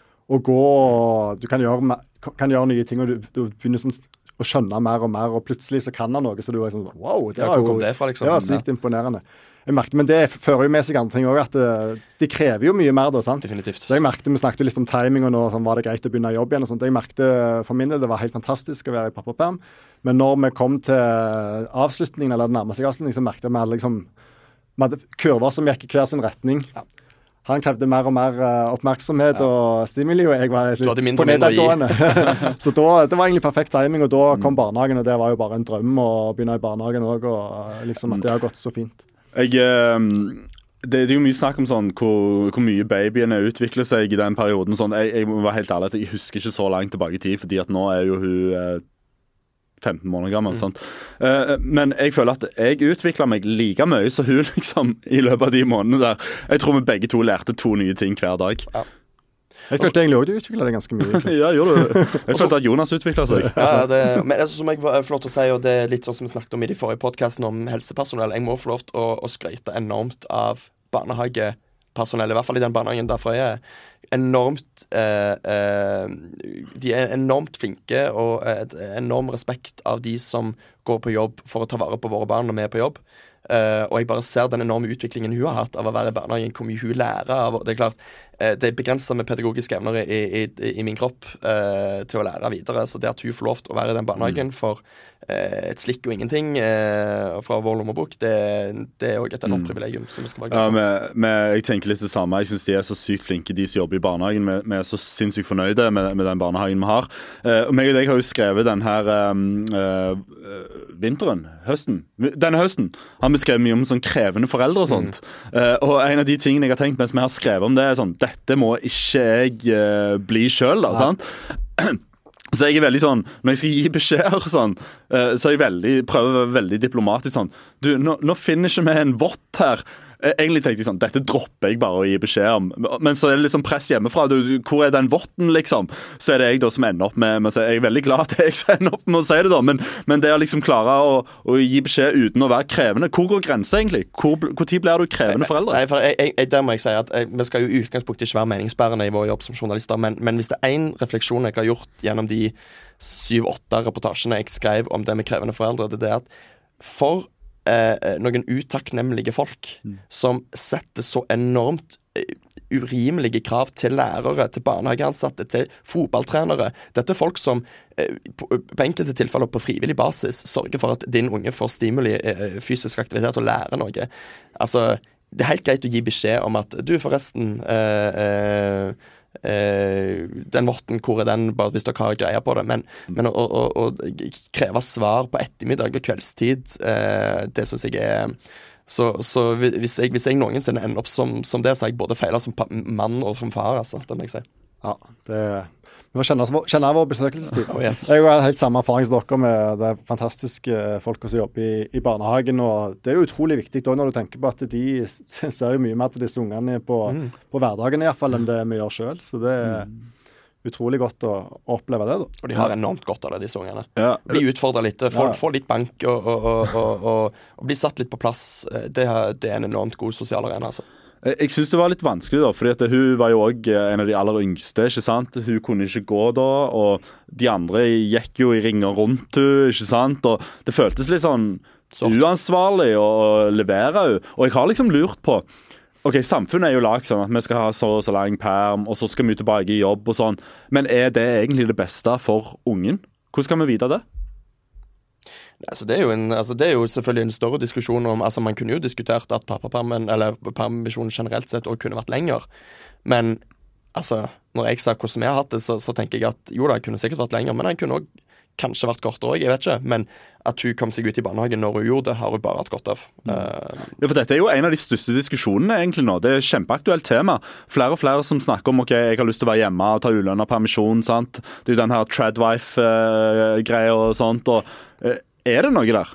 Speaker 3: å gå, og du kan gjøre, kan gjøre nye ting, og du, du begynner sånn å skjønne mer og mer, og plutselig så kan han noe, så du er sånn, wow, det var jo
Speaker 4: det, fra, liksom.
Speaker 3: Det var sykt imponerende. Jeg merkte, men det fører jo med seg andre ting også, at det, de krever jo mye mer da, sant?
Speaker 4: Definitivt.
Speaker 3: Så jeg merkte, vi snakket litt om timing, og nå sånn, var det greit å begynne jobb igjen og sånt. Jeg merkte for min del, det var helt fantastisk å være i pappaperm, men når vi kom til avslutningen, eller den nærmeste avslutningen, så merkte jeg vi hadde liksom, vi hadde kurver som gikk i hver sin retning. Ja. Han krevde mer og mer uh, oppmerksomhet ja. og stimuli, og jeg var litt på nedadgående. Så da, det var egentlig perfekt timing, og da kom barnehagen, og det var jo bare en drøm å begynne i barnehagen også, og liksom at det har gått så fint.
Speaker 2: Jeg, det, det er jo mye snakk om sånn hvor, hvor mye babyene utvikler seg i den perioden. Sånn, jeg, jeg må være helt ærlig at jeg husker ikke så langt tilbake i tid, fordi at nå er jo hun eh, femten måneder gammel. Mm. Sånn. Uh, men jeg føler at jeg utviklet meg like mye som hun liksom, i løpet av de månedene der. Jeg tror vi begge to lærte to nye ting hver dag. Ja.
Speaker 3: Jeg følte egentlig også du utviklet det ganske mye.
Speaker 2: Ja, gjorde du. Jeg følte at Jonas utviklet seg.
Speaker 4: Ja, det, men altså, som jeg var flott å si, og det er litt sånn som vi snakket om i de forrige podcastene om helsepersonell, jeg må få lov til å, å skryte enormt av barnehagepersonell, i hvert fall i den barnehagen derfor jeg er. Enormt eh, eh, de er enormt flinke, og et enorm respekt av de som går på jobb for å ta vare på våre barn når vi er på jobb. Uh, og jeg bare ser den enorme utviklingen hun har hatt av å være i barnehagen, hvor mye hun lærer av. Det er klart, uh, det er begrenset med pedagogiske evner i, i, i min kropp uh, til å lære videre, så det at hun får lov til å være i den barnehagen for uh, et slikk og ingenting uh, fra vår lommebok, det, det er også et enormt mm. privilegium som vi skal bare
Speaker 2: ja, med, med, jeg tenker litt det samme. Jeg synes de er så sykt flinke, de som jobber i barnehagen. Vi, vi er så sinnssykt fornøyde med, med den barnehagen vi har. Uh, og meg og deg har jo skrevet den her um, uh, vinteren, høsten, denne høsten har vi skrevet mye om sånn krevende foreldre og sånt. Mm. Uh, og en av de tingene jeg har tenkt mens vi har skrevet om det, er sånn, dette må ikke jeg uh, bli selv, da, ja. sant? Så jeg er veldig sånn, når jeg skal gi beskjeder sånn, uh, så jeg veldig, prøver å være veldig diplomatisk sånn, du, nå, nå finner ikke vi en vått her. Egentlig tenkte jeg sånn, dette dropper jeg bare å gi beskjed om. Men så er det liksom press hjemmefra. Du, hvor er den votten, liksom? Så er det jeg da som ender opp med, med Jeg er veldig glad at jeg skal ende opp med å si det, da. Men, men det å liksom klare å, å gi beskjed uten å være krevende. Hvor går grensen, egentlig? Hvor, hvor tid blir du krevende foreldre?
Speaker 4: Nei, for jeg, jeg, der må jeg si at jeg, vi skal jo i utgangspunktet ikke være meningsbærende i vår jobb som journalister, men, men hvis det er en refleksjon jeg har gjort gjennom de syv-åtte reportasjene jeg skrev om det med krevende foreldre, det er det at for Eh, noen utakknemlige folk mm. som setter så enormt eh, urimelige krav til lærere, til barnehageansatte, til fotballtrenere. Dette er folk som eh, på, på enkelte tilfeller på frivillig basis sørger for at din unge får stimuli, eh, fysisk aktivitet og lærer noe. Altså, det er helt greit å gi beskjed om at du forresten eh, eh, Uh, den vorten, hvor er den, bare hvis dere har greier på det, men, mm. men å, å, å kreve svar på ettermiddag og kveldstid, uh, det synes jeg er så, så hvis, jeg, hvis jeg noensinne ender opp som, som det, så har jeg både feilet som mann og som far, altså, det må jeg si.
Speaker 3: Ja, det vi får kjenne, oss- kjenne vår besøkelsestid.
Speaker 4: Oh, yes.
Speaker 3: Jeg har helt samme erfaring som dere med det fantastiske folka som jobber i, i barnehagen. Og det er jo utrolig viktig også når du tenker på at de ser jo mye mer til disse ungene på, mm. på hverdagen i hvert fall enn det vi gjør selv. Så det er mm. utrolig godt å, å oppleve det da.
Speaker 4: Og de har enormt godt av det, disse ungene.
Speaker 2: Ja.
Speaker 4: Bli utfordret litt, få,
Speaker 3: Ja.
Speaker 4: få litt bank og, og, og, og, og, og bli satt litt på plass. Det, det er en enormt god sosial arena, altså.
Speaker 2: Jeg, jeg synes det var litt vanskelig da, fordi at hun var jo også en av de aller yngste, ikke sant? Hun kunne ikke gå da, og de andre gikk jo i ringer rundt hun, ikke sant? Og det føltes litt sånn
Speaker 4: Sort.
Speaker 2: uansvarlig å levere hun. Og jeg har liksom lurt på, ok, samfunnet er jo lagt sånn at vi skal ha så og så lang perm, og så skal vi tilbake i jobb og sånn, men er det egentlig det beste for ungen? Hvordan skal vi vite det?
Speaker 4: Altså, det, er jo en, altså, det er jo selvfølgelig en større diskusjon om altså, man kunne jo diskutert at pappapermen, eller permisjonen generelt sett også kunne vært lenger. Men altså, når jeg sa hvordan vi har hatt det, så, så tenker jeg at jo da, det kunne sikkert vært lenger, men det kunne også kanskje vært kortere også, jeg vet ikke. Men at hun kom seg ut i barnehagen når hun gjorde det, har hun bare hatt godt av. Mm. Uh,
Speaker 2: Ja, for dette er jo en av de største diskusjonene egentlig nå. Det er et kjempeaktuelt tema. Flere og flere som snakker om ok, jeg har lyst til å være hjemme og ta ulønnet permisjon, sant? Det er jo den her tradwife-greia og sånt, og uh, er det noe der?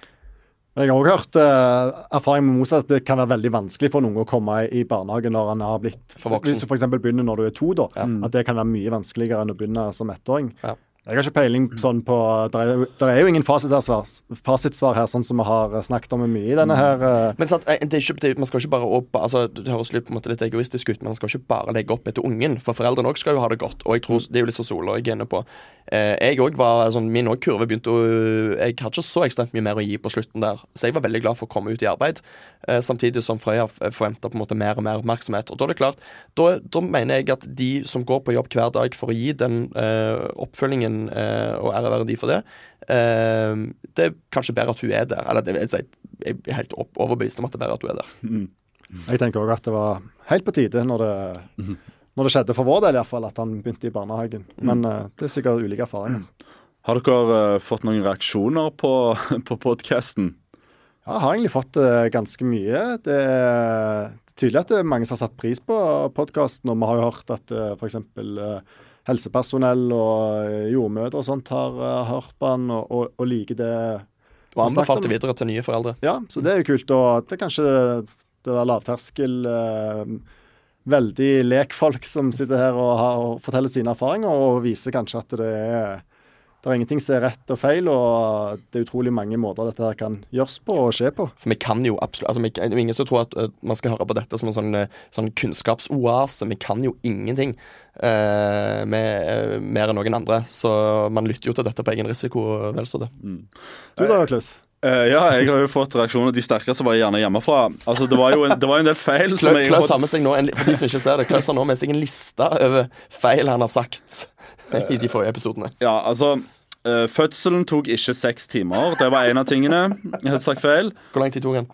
Speaker 3: Jeg har også hørt uh, erfaring med motsatt at det kan være veldig vanskelig for en unge å komme i, i barnehagen når han har blitt,
Speaker 4: For voksen.
Speaker 3: hvis du for eksempel begynner når du er to da,
Speaker 4: Ja.
Speaker 3: at det kan være mye vanskeligere enn å begynne som ettåring.
Speaker 4: Ja.
Speaker 3: Jeg har ikke peiling sånn på, der er, jo- der er jo ingen fasitsvar, fasitsvar her, sånn som vi har snakket om mye i denne her. Uh,
Speaker 4: Men sant, det er ikke, det, man skal ikke bare opp, altså, det høres litt, på en måte, litt egoistisk ut, men man skal ikke bare legge opp etter ungen, for foreldrene også skal jo ha det godt. Og jeg tror, det er jo litt så Sola jeg er inne på. Eh, jeg også var, sånn, min også kurve begynte å, jeg hadde ikke så ekstremt mye mer å gi på slutten der. Så jeg var veldig glad for å komme ut i arbeid, eh, samtidig som Frøya forventet på en måte mer og mer oppmerksomhet. Og da er det klart, da, da mener jeg at de som går på jobb hver dag for å gi den eh, oppfølgingen, eh, og ære være de for det, eh, det er kanskje bedre at hun er der. Eller det, jeg, jeg er helt opp, overbevist om at det er bedre at hun er der.
Speaker 2: Mm.
Speaker 3: jeg tenker også at det var helt på tide når det, når det skjedde for vår del i hvert fall, at han begynte i barnehagen. Men uh, det er sikkert ulike erfaringer.
Speaker 2: Har dere uh, fått noen reaksjoner på, på podcasten?
Speaker 3: Ja, jeg har egentlig fått uh, ganske mye. Det er tydelig at det er mange som har satt pris på podcasten, og vi har jo hørt at uh, for eksempel uh, helsepersonell og uh, jordmødre og sånt har uh, hørt på han og, og, og liker det.
Speaker 4: Og anbefalte videre til nye foreldre.
Speaker 3: Ja, så det er jo kult. Og det er kanskje det der lavterskel, uh, veldig lekfolk som sitter her og, har, og forteller sine erfaringer og viser kanskje at det er, det er ingenting som er rett og feil, og det er utrolig mange måter dette her kan gjøres på og skje på.
Speaker 4: For vi kan jo absolutt, altså vi, det er ingen som tror at uh, man skal høre på dette som en sånn, uh, sånn kunnskapsoase. Vi kan jo ingenting uh, med, uh, mer enn noen andre, så man lytter jo til dette på egen risiko, vel så det.
Speaker 2: Mm.
Speaker 3: Du da, Klaus?
Speaker 2: Uh, ja, jeg har jo fått reaksjoner. De sterkeste var gjerne hjemmefra. Altså, det var jo en, det var jo en del feil som jeg har
Speaker 4: Klaus
Speaker 2: fått.
Speaker 4: har med seg nå, en, for de som ikke ser det, Klaus har nå med seg en liste over feil han har sagt i de forrige episodene.
Speaker 2: Ja, altså uh, fødselen tok ikke seks timer. Det var en av tingene. Jeg hadde sagt feil.
Speaker 4: Hvor lang tid tok han?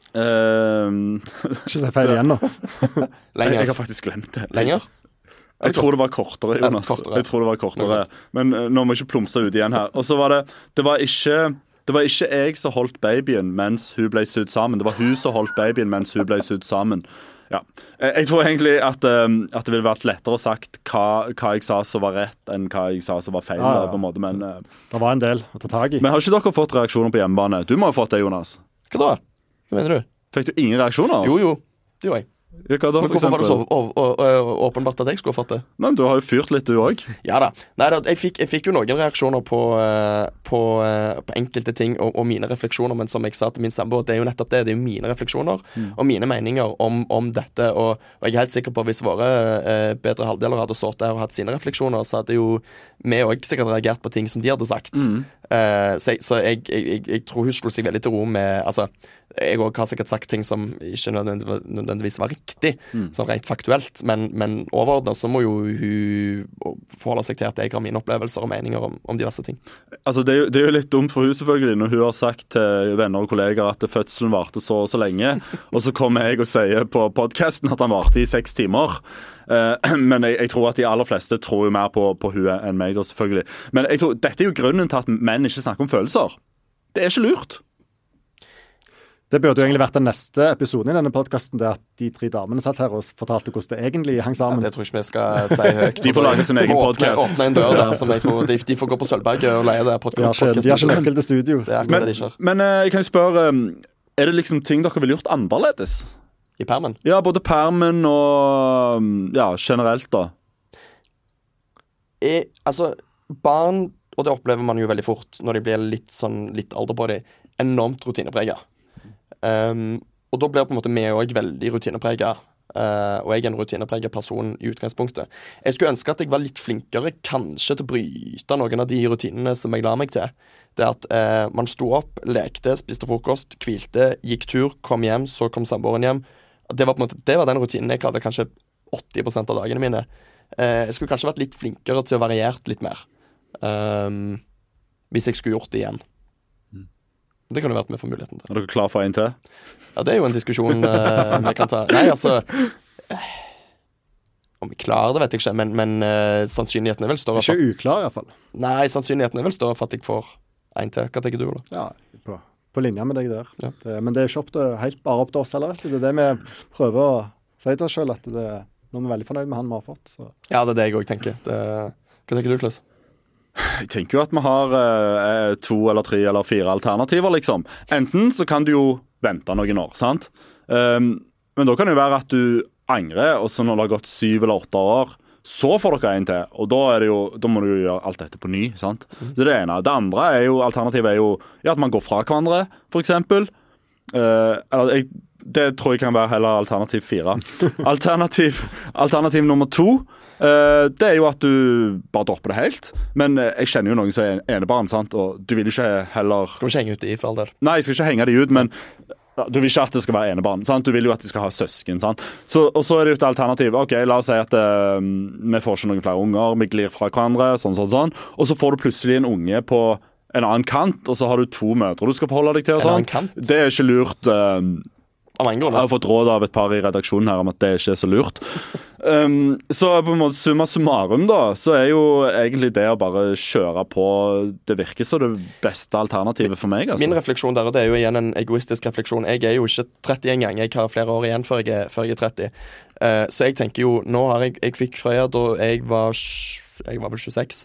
Speaker 2: Uh,
Speaker 3: Ikke si feil igjen nå.
Speaker 2: jeg,
Speaker 4: Lenger?
Speaker 2: jeg har faktisk glemt det.
Speaker 4: Lenger?
Speaker 2: Jeg tror det var kortere, Jonas.
Speaker 4: Ja, kortere.
Speaker 2: Jeg tror det var kortere. Men uh, nå må jeg ikke plumse ut igjen her. Og så var det Det var ikke Det var ikke jeg som holdt babyen mens hun ble sydd sammen. Det var hun som holdt babyen mens hun ble sydd sammen. Ja. Jeg, jeg tror egentlig at, um, at det ville vært lettere sagt hva, hva jeg sa som var rett, enn hva jeg sa som var feil.
Speaker 3: Ja, ja.
Speaker 2: Da, på en måte. Men, uh,
Speaker 3: Det var en del å ta tag i.
Speaker 2: men har ikke dere fått reaksjoner på hjemmebane? Du må ha fått det, Jonas.
Speaker 4: Hva da? Hva mener du?
Speaker 2: Fikk du ingen reaksjoner?
Speaker 4: Jo, jo. Det gjorde jeg.
Speaker 2: Ja, hva da,
Speaker 4: Men
Speaker 2: for
Speaker 4: hvorfor var det så
Speaker 2: eksempel?
Speaker 4: å- å- å- åpenbart at jeg skulle ha fått det?
Speaker 2: Nei, men du har jo fyrt litt, du òg.
Speaker 4: Ja da. Nei, da jeg, fikk, jeg fikk jo noen reaksjoner på, eh, på, eh, på enkelte ting og, og mine refleksjoner, men som jeg sa til min samboer, det er jo nettopp det. Det er jo mine refleksjoner og mine meninger om, om dette. Og, og jeg er helt sikker på at hvis våre eh, bedre halvdeler hadde stått der og hatt sine refleksjoner, så hadde jo vi òg sikkert reagert på ting som de hadde sagt.
Speaker 2: Mm.
Speaker 4: Eh, så jeg, så jeg, jeg, jeg, jeg tror hun slo seg veldig til ro med altså, jeg også har sikkert sagt ting som ikke nødvendigvis, nødvendigvis var riktig,
Speaker 2: Mm.
Speaker 4: sånn rent faktuelt, men, men overordnet så må jo hun forholde seg til at jeg har mine opplevelser og meninger om, om diverse ting.
Speaker 2: Altså, det, er jo, det er jo litt dumt for hun selvfølgelig når hun har sagt til venner og kolleger at fødselen varte så og så lenge, og så kommer jeg og sier på podcasten at han varte i seks timer. Eh, men jeg, jeg tror at de aller fleste tror jo mer på, på hun enn meg, da, selvfølgelig. Men jeg tror, dette er jo grunnen til at menn ikke snakker om følelser. Det er ikke lurt.
Speaker 3: Det burde jo egentlig vært den neste episoden i denne podcasten, det at de tre damene satt her og fortalte hvordan det egentlig hang sammen.
Speaker 4: Ja, det tror jeg ikke vi skal si høyt.
Speaker 2: De får lage sin egen podcast.
Speaker 4: Åpne en dør der, som jeg tror de, de får gå på Sølvberget og leie det podcasten.
Speaker 3: De har ikke nøkkel til studio.
Speaker 4: Det er akkurat
Speaker 2: men,
Speaker 4: det de kjører.
Speaker 2: Men jeg kan jo spørre, er det liksom ting dere ville gjort annerledes?
Speaker 4: I permen?
Speaker 2: Ja, både permen og ja, generelt da.
Speaker 4: I, altså, barn, og det opplever man jo veldig fort når de blir litt sånn, litt alder på dem, enormt rutinepreget. Um, og da blir på en måte vi også veldig rutinepreget, uh, og jeg er en rutinepreget person i utgangspunktet. Jeg skulle ønske at jeg var litt flinkere kanskje til å bryte noen av de rutinene som jeg la meg til. Det at uh, man sto opp, lekte, spiste frokost, hvilte, gikk tur, kom hjem, så kom samboeren hjem. Det var, på en måte, det var den rutinen jeg hadde kanskje åtti prosent av dagene mine. Uh, jeg skulle kanskje vært litt flinkere til å variere litt mer. Um, hvis jeg skulle gjort det igjen. Det kunne vært med for muligheten til.
Speaker 2: Er dere klar for en til?
Speaker 4: Ja, det er jo en diskusjon uh, vi kan ta. Nei, altså om vi klarer det, vet jeg ikke, men, men uh, sannsynligheten er vel større.
Speaker 3: Ikke for... uklar i hvert fall.
Speaker 4: Nei, sannsynligheten er vel større for at jeg får en til. Hva tenker du, Ola?
Speaker 3: Ja, på, på linje med deg der.
Speaker 4: Ja.
Speaker 3: Det, men det er ikke opp til, helt bare opp til oss heller, vet du. Det er det vi prøver å si til oss selv, at det, nå er vi veldig fornøyd med han vi har fått. Så.
Speaker 4: Ja, det er det jeg også tenker. Det... Hva tenker du, Klaus?
Speaker 2: Jeg tenker jo at vi har eh, to eller tre eller fire alternativer, liksom. Enten så kan du jo vente noen år, sant? Um, men da kan det jo være at du angrer, og så når det har gått syv eller åtte år, så får dere en til. Og da, er det jo, da må du jo gjøre alt dette på ny, sant? Mm. Det er det ene. Det andre er jo, alternativet er jo ja, at man går fra hverandre, for eksempel. Uh, eller, jeg, det tror jeg kan være heller alternativ fire. Alternativ, alternativ nummer to, Uh, det er jo at du bare dropper det helt. Men uh, jeg kjenner jo noen som er enebarn, sant? Og du vil jo ikke heller
Speaker 4: Skal vi ikke henge ut i for all del?
Speaker 2: Nei, jeg skal ikke henge de ut, men du vil ikke at det skal være enebarn, sant? Du vil jo at de skal ha søsken, sant? Så, og så er det jo et alternativ. Ok, la oss si at uh, vi får ikke noen flere unger, vi glir fra hverandre, sånn, sånn, sånn. Og så får du plutselig en unge på en annen kant, og så har du to mødre du skal forholde deg til, og sånn. Det er ikke lurt. Uh, Jeg har fått råd av et par i redaksjonen her om at det ikke er så lurt. Um, så på en måte summa summarum da, så er jo egentlig det å bare kjøre på, det virker så det beste alternativet for meg. Altså.
Speaker 4: Min refleksjon der, og det er jo igjen en egoistisk refleksjon. Jeg er jo ikke tretti engang, jeg har flere år igjen før jeg er, før jeg er tretti. Uh, så jeg tenker jo, nå har jeg, jeg fikk Freya da jeg var, jeg var vel tjueseks,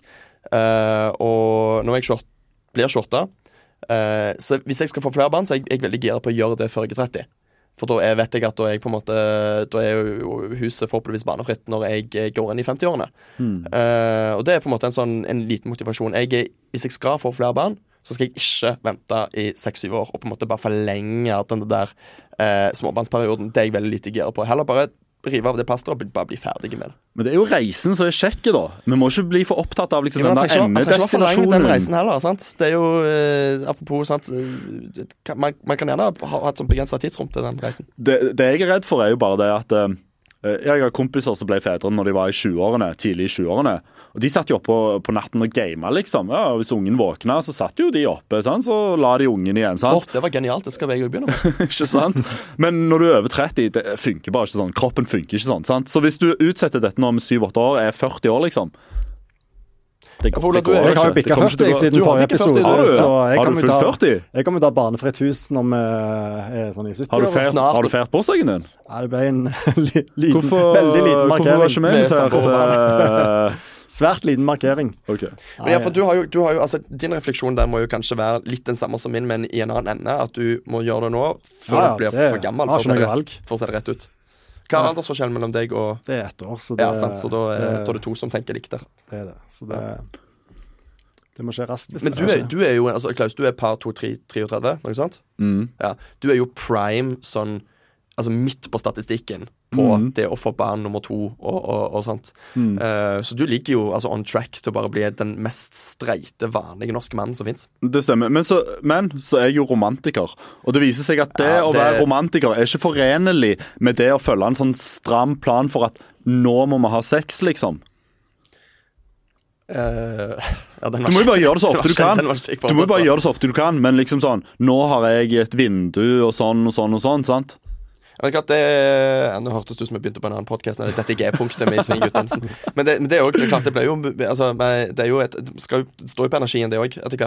Speaker 4: uh, og nå er jeg tjueåtte, blir tjueåtte. Uh, så hvis jeg skal få flere barn, så er jeg, jeg veldig gira på å gjøre det før jeg er tretti. For da er, vet jeg at da er, jeg på en måte, da er jo huset forhåpentligvis barnefritt når jeg går inn i femti-årene. Mm. Uh, og det er på en måte en, sånn, en liten motivasjon. Jeg er, hvis jeg skal få flere barn, så skal jeg ikke vente i seks-syv år og på en måte bare forlenge den der uh, småbarnsperioden. Det er jeg veldig lite gira på. Heller bare rive av det plasteret og bare bli ferdig med det.
Speaker 2: Men det er jo reisen som er kjekke, da. Vi må ikke bli for opptatt av liksom,
Speaker 4: jo,
Speaker 2: den der endedestinasjonen.
Speaker 4: Den reisen heller, sant? Det er jo, eh, apropos, sant? Man, man kan gjerne ha, ha et sånt begrenset tidsrom til den reisen.
Speaker 2: Det, det jeg er redd for er jo bare det at eh, jeg har kompiser som ble fedre når de var i tjue-årene, tidlig i tjue-årene. Og de satt jo oppe på, på natten og gamet, liksom. Ja, hvis ungen våkna, så satt jo de oppe, sant? Så la de ungen igjen, sant?
Speaker 4: Åh, det var genialt, det skal jeg jo begynne med.
Speaker 2: Ikke sant? Men når du er over tretti, det funker bare ikke sånn. Kroppen funker ikke sånn, sant? Så hvis du utsetter dette nå med syv-åtte år, er førti år, liksom. Det,
Speaker 3: det går, jeg har jo bikket førti siden forrige episode.
Speaker 2: Har du,
Speaker 3: så jeg
Speaker 2: har du fylt førti?
Speaker 3: Jeg kommer til å ha barnefritt hus når vi er sånn i sytti år.
Speaker 2: Har du feiret bursdagen din?
Speaker 3: Ja, det ble en liten,
Speaker 2: hvorfor,
Speaker 3: veldig liten markering.
Speaker 2: Hvorfor var ikke vi invitert?
Speaker 3: Svært liten markering.
Speaker 2: Okay.
Speaker 4: Men ja, for du har jo, du har jo altså, din refleksjon der må jo kanskje være litt den samme som min, men i en annen ende. At du må gjøre det nå før ja, du blir det, for gammel, for å, se det, for å se det rett ut. Hva er aldersforskjellen mellom deg og
Speaker 3: Det er ett år, så det,
Speaker 4: ja, sant, så da er det, da er det to som tenker likt der.
Speaker 3: Det er det. Så det, det må skje raskt.
Speaker 4: Men du er, du er jo altså, Klaus, du er par to tretti, noe sant?
Speaker 2: Mm.
Speaker 4: Ja. Du er jo prime sånn, altså midt på statistikken på mm. det å få barn nummer to og, og, og sånt. Mm. Uh, så du ligger jo altså on track til å bare bli den mest streite, vanlige norske mannen som finnes.
Speaker 2: Det stemmer. Men så, men så er jeg jo romantiker. Og det viser seg at det, ja, det å være romantiker er ikke forenlig med det å følge en sånn stram plan for at nå må vi ha sex, liksom.
Speaker 4: Uh, ja,
Speaker 2: du må jo bare gjøre det så ofte du kan. Du må jo bare gjøre det så ofte du kan, men liksom sånn, nå har jeg et vindu og sånn og sånn og sånn, sant?
Speaker 4: Jeg vet ikke at det, Nå hørtes du som jeg begynte på en annen podcast. Dette er G-punktet med Sving Guttomsen. Men det, men det er jo klart, det ble jo altså, det er jo et, skal jo stå på energien det også, etter hvert.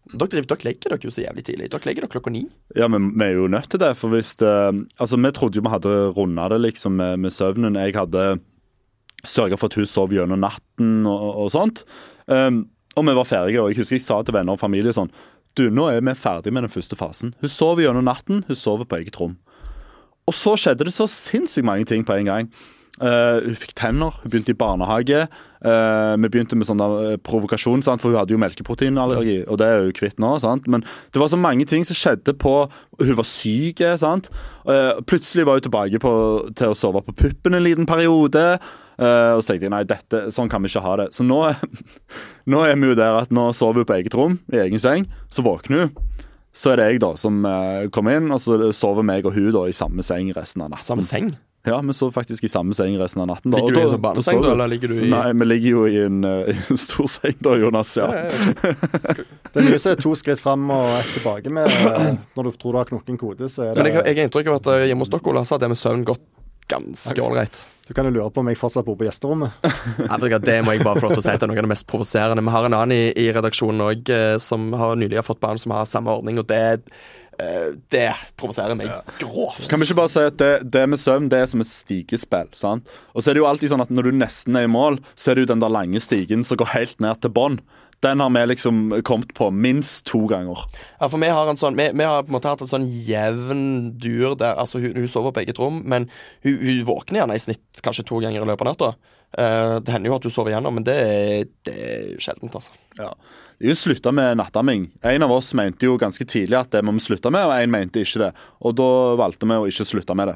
Speaker 4: Dere, driver, dere legger dere jo så jævlig tidlig. Dere legger dere klokka ni.
Speaker 2: Ja, men vi er jo nødt til det, for hvis det, altså vi trodde jo vi hadde rundet det liksom med, med søvnen. Jeg hadde sørget for at hun sov gjennom natten og, og sånt. Um, og vi var ferdige, og jeg husker jeg sa til venner og familie sånn, du, nå er vi ferdige med den første fasen. Hun sover gjennom natten, hun sover på eget rom. Og så skjedde det så sinnssykt mange ting på en gang. Uh, hun fikk tenner, hun begynte i barnehage. Uh, vi begynte med sånn uh, provokasjon, sant? For hun hadde jo melkeproteinallergi, og det er jo kvitt nå. Sant? Men det var så mange ting som skjedde på. Hun var syk. Sant? Uh, plutselig var hun tilbake på, til å sove på puppen en liten periode. Uh, og så tenkte jeg, nei, dette, sånn kan vi ikke ha det. Så nå, nå er vi jo der at nå sover hun på eget rom, i egen seng. Så våkner hun. Så er det jeg da som uh, kommer inn, og så sover meg og hun da i samme seng resten av natten.
Speaker 4: Samme seng?
Speaker 2: Ja, vi sover faktisk i samme seng resten av natten. Da.
Speaker 4: Ligger du i en sånn barneseng da, eller ligger du i...
Speaker 2: Nei, vi ligger jo i en, uh, i en stor seng da, Jonas, ja. ja, ja, ja.
Speaker 3: Det er mye som er to skritt frem og ett tilbake med, uh, når du tror du har knokken kode, så er det...
Speaker 4: Men jeg, jeg har inntrykk av at uh, hjemme hos dere, Ola, så har det med søvn gått ganske ålreit.
Speaker 3: Du kan jo lure på om jeg fortsatt bor på gjesterommet.
Speaker 4: Ja, det må jeg bare få lov til å si til noe av det mest provoserende. Vi har en annen i, i redaksjonen også, uh, som har nylig har fått barn som har samme ordning, og det er Uh, det provoserer meg grovt.
Speaker 2: Kan vi ikke bare si at det, det med søvn, det er som et stigespill, sant? Og så er det jo alltid sånn at når du nesten er i mål, så er det jo den der lange stigen som går helt ned til bånn. Den har vi liksom kommet på minst to ganger.
Speaker 4: Ja, for vi har en sånn, vi, vi har på en måte hatt en sånn jevn dur der, altså hun, hun sover på eget rom, men hun, hun våkner gjerne i snitt kanskje to ganger i løpet av natta. Uh, det hender jo at du sover gjennom, men det, det er sjeldent, altså.
Speaker 2: Ja. Det er jo slutta med nattamming. En av oss mente jo ganske tidlig at det må vi slutte med, og en mente ikke det. Og da valgte vi å ikke slutte med det.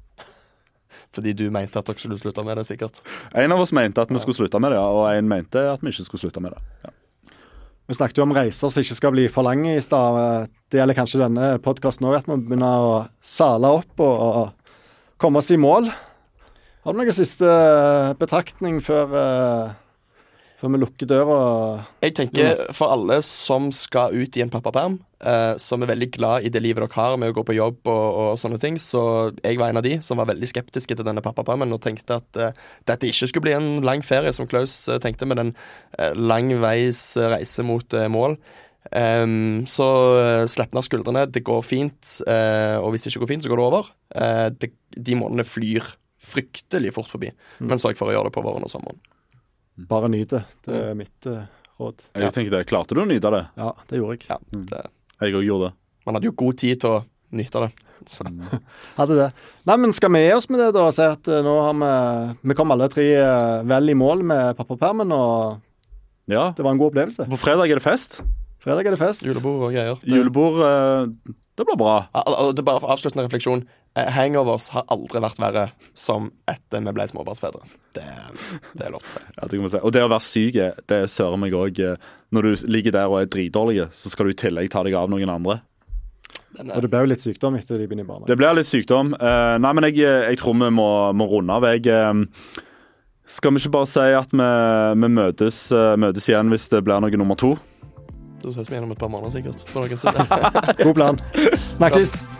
Speaker 4: Fordi du mente at dere skulle slutte med det, sikkert?
Speaker 2: En av oss mente at vi skulle slutte med det, ja, og en mente at vi ikke skulle slutte med det. Ja.
Speaker 3: Vi snakket jo om reiser som ikke skal bli for lange i stad. Det gjelder kanskje denne podcasten også, at vi begynner å sale opp og, og komme oss i mål. Har du noen siste betraktning før, uh, før vi lukker døra?
Speaker 4: Jeg tenker for alle som skal ut i en pappaperm, uh, som er veldig glad i det livet dere har med å gå på jobb og, og sånne ting, så jeg var en av de som var veldig skeptiske til denne pappapermen og tenkte at uh, dette ikke skulle bli en lang ferie, som Klaus uh, tenkte, med den uh, langveis reise mot uh, mål. Um, så uh, slipp ned skuldrene, det går fint, uh, og hvis det ikke går fint, så går det over. Uh, det, de månedene flyr fryktelig fort forbi, mm. men sørg for å gjøre det på våren og sommeren.
Speaker 3: Bare nyt det. Det er mitt uh, råd.
Speaker 2: Jeg ja. tenker det. Klarte du å nyte det?
Speaker 3: Ja, det gjorde jeg.
Speaker 4: Ja, det...
Speaker 2: Jeg også gjorde det.
Speaker 4: Man hadde jo god tid til å nyte det. Så.
Speaker 3: Hadde det. Nei, men skal vi gi oss med det da, og si at uh, nå har vi, vi kom alle tre uh, vel i mål med pappapermen, og
Speaker 2: ja.
Speaker 3: det var en god opplevelse.
Speaker 2: På fredag er det fest.
Speaker 3: Fredag er det fest.
Speaker 4: Julebord og greier.
Speaker 2: Det... Julebord, uh, det blir bra.
Speaker 4: Ja, det er bare for avsluttende refleksjon. Hangovers har aldri vært verre som etter vi ble småbarnsfedre. Det, det er lov til å si.
Speaker 2: Ja, det kan man si. Og det å være syk, det sører meg også. Når du ligger der og er dritdårlig, så skal du i tillegg ta deg av noen andre.
Speaker 3: Og det ble jo litt sykdom etter de begynner i barna.
Speaker 2: Det ble litt sykdom. Uh, nei, men jeg, jeg tror vi må, må runde av. Jeg, uh, skal vi ikke bare si at vi, vi møtes, uh, møtes igjen hvis det blir noe nummer to?
Speaker 4: Da ses vi gjennom et par måneder sikkert.
Speaker 3: God plan. Snakkes.